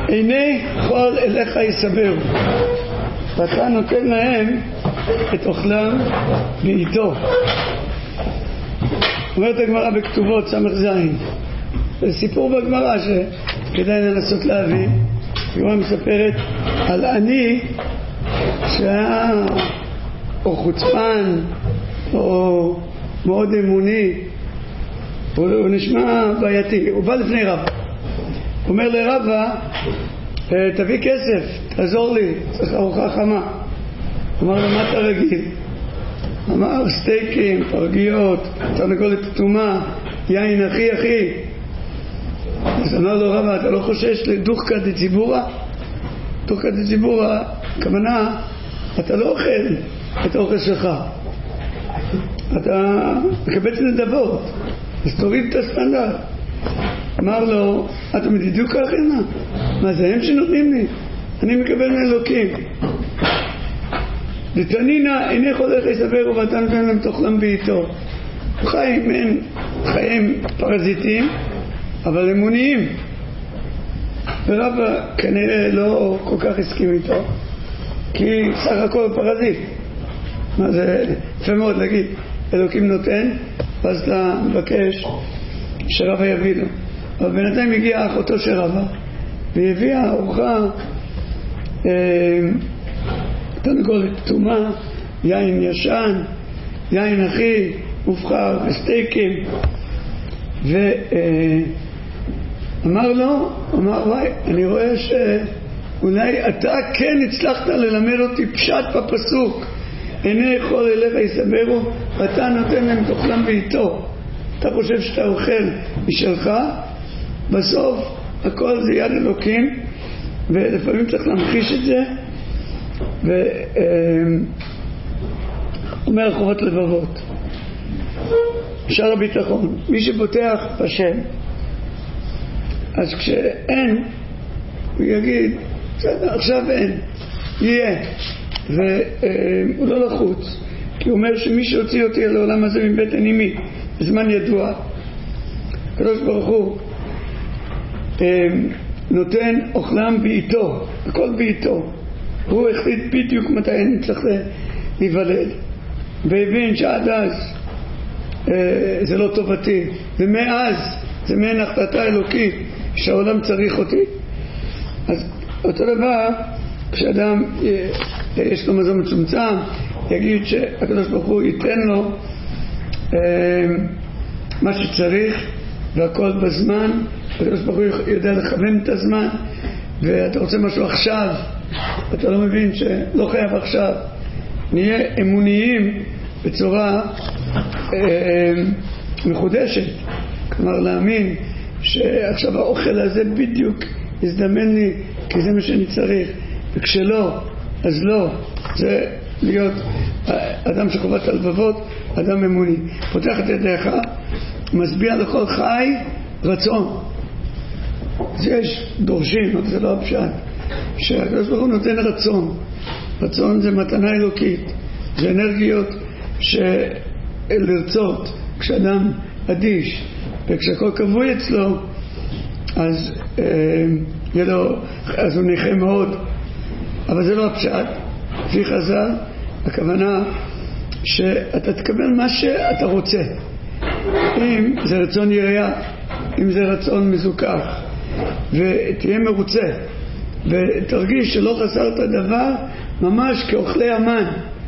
עיני כל אליך יסברו, ואתה נותן להם את אוכלם בעיתו. אומרת הגמרא בכתובות סמך זין, זה סיפור בגמרא שכדאי לנסות להבין. הגמרא מספרת על עני שהיה או חוצפן או מאוד אמוני, הוא נשמע בעייתי. הוא בא לפני רב, אומר לרבה, תביא כסף, תעזור לי, צריך ארוחה חמה. אמר לו, מה אתה רגיל? אמר, סטייקים, פרגיות, תרנגולת כתומה, יין אחי אחי. אז אמר לו רבה, אתה לא חושש לדוחקא דציבורא? דוחקא דציבורא, הכוונה, אתה לא אוכל את האוכל שלך, אתה מקבץ נדבות, אז תוריד את הסטנדרט. אמר לו, אתה מדידוק אחרינה? מה זה הם שנותנים לי? אני מקבל מאלוקים. דתנינה איני חולך יסברו ואתה נותן להם תאכלם בעיתו. חיים הם חיים פרזיטים אבל אמוניים, ורבא כנראה לא כל כך הסכים איתו, כי סך הכל פרזיט. מה זה יפה מאוד להגיד אלוקים נותן ואז אתה מבקש שרבא יביא לו. אבל בינתיים הגיעה אחותו של רבא והביאה ארוחה, תרנגולת כתומה, יין ישן, יין אחי מובחר וסטייקים. ואמר לו, אמר וואי, אני רואה שאולי אתה כן הצלחת ללמד אותי פשט בפסוק עיני כל אליך יסברו ואתה נותן להם תאכלם בעיתו. אתה חושב שאתה אוכל משלך, בסוף הכל זה יד אלוקים, ולפעמים צריך להמחיש את זה. ואומר חובת לבבות, שער הביטחון, מי שבוטח בשם, אז כשאין הוא יגיד בסדר, עכשיו אין, יהיה. והוא לא לחוץ, כי הוא אומר שמי שהוציא אותי על העולם הזה מבטן אמי בזמן ידוע, הקדוש ברוך הוא נותן אוכלם בעיתו, הכל בעיתו. הוא החליט בדיוק מתי אני צריך להיוולד, והבין שעד אז זה לא טובתי, ומאז זה מעין החלטה אלוקית שהעולם צריך אותי. אז אותו דבר כשאדם יש לו מזון מצומצם, יגיד שהקדוש ברוך הוא ייתן לו מה שצריך והכל בזמן. הקדוש ברוך הוא יודע לכוון את הזמן, ואתה רוצה משהו עכשיו, אתה לא מבין שלא חייב עכשיו. נהיה אמוניים בצורה מחודשת, כלומר להאמין שעכשיו האוכל הזה בדיוק יזדמן לי כי זה מה שאני צריך, וכשלא אז לא. זה להיות אדם שחובת הלבבות, אדם אמוני. פותח את ידיך, משביע לכל חי רצון. אז יש דורשים, אבל זה לא הפשט, שהקדוש ברוך הוא נותן רצון. רצון זה מתנה אלוקית, זה אנרגיות לרצות. כשאדם אדיש וכשהכל כבוי אצלו, אז אז הוא נכה מאוד. אבל זה לא הפשט. לפי חז"ל הכוונה שאתה תקבל מה שאתה רוצה, אם זה רצון ירייה, אם זה רצון מזוכח, ותהיה מרוצה ותרגיש שלא חסרת דבר, ממש כאוכלי המן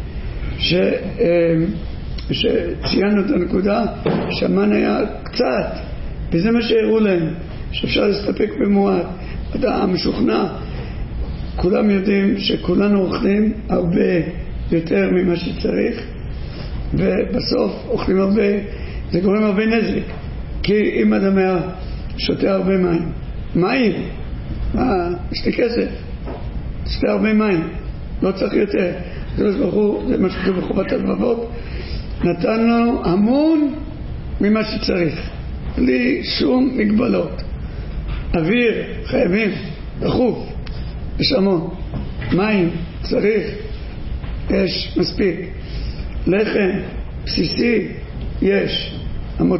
שציינו את הנקודה שהמן היה קצת, וזה מה שהראו להם, שאפשר להסתפק במועט. אתה משוכנע, כולם יודעים שכולנו אוכלים הרבה יותר ממה שצריך, ובסוף אוכלים הרבה, זה גורם הרבה נזק. כי אם אדם היה שותה הרבה מים, יש לי כסף, שותה הרבה מים, לא צריך יותר. הקדוש ברוך הוא, זה מה שכתוב בחובת הלבבות, נתן לנו המון ממה שצריך, בלי שום מגבלות. אוויר חייבים, דחוף, יש המון. מים צריך, יש מספיק. לחם בסיסי יש.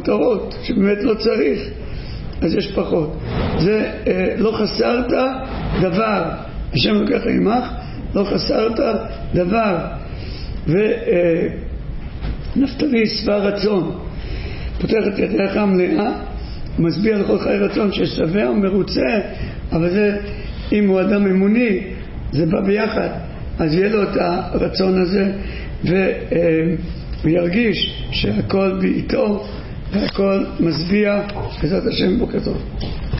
המותרות שבאמת לא צריך, אז יש פחות. זה לא חסרת דבר, השם לוקח עמך, לא חסרת דבר. ונפתלי שבע רצון, פותח את ידיך המלאה, משביע לכל חיי רצון, ששבע ומרוצה. אבל זה, אם הוא אדם אמוני, זה בא ביחד, אז יהיה לו את הרצון הזה, וירגיש שהכל בעיתו והכל משביע. בעזרת השם, בוקר טוב.